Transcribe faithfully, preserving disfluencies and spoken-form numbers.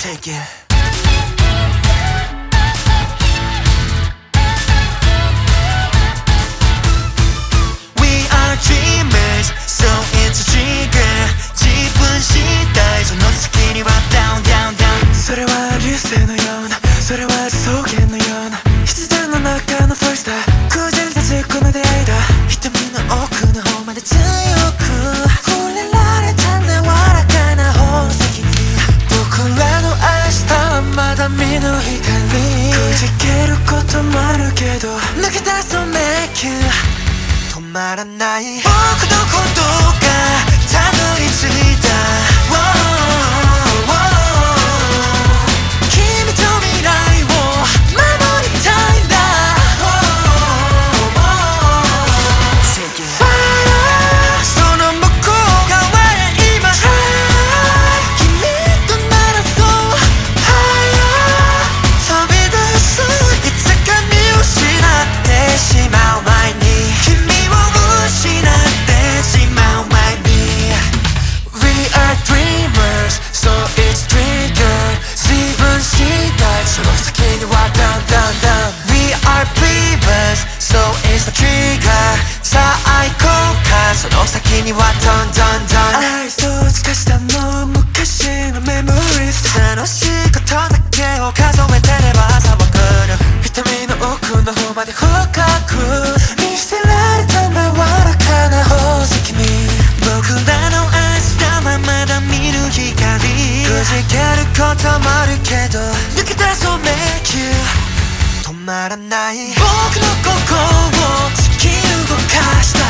Take it We are dreamers So it's a trigger 自分次第その先には Down down down それは流星のようなそれは草原のような必然の中のフォイスター偶然立つこの出会いだ瞳の奥の方まで強く触れられたんだ柔らかな宝石に僕らの明日はまだ見ぬ光くじけることもあるけど抜け出そう迷宮止まらない僕のことがたどり着いた、oh, oh, oh. 君と未来を守りたいんだ、oh, oh, oh. Fire その向こう側へ今 Try 君とならそう Higher 飛び出すいつか見失ってしまう前に君を失ってしまう前に We are dreamers so it's trigger 自分次第その先には Down down down We are believers so it's the trigger さあ行こうかその先には Down down down 愛想尽かしたの昔のメモリーズ楽しいことだけを数えてれば朝は来る瞳の奥の方まで深く見捨てられた柔らかな宝石に僕らの明日はまだ見ぬ光くじけることもあるけど抜け出そう迷宮止まらない僕の心を突き動かした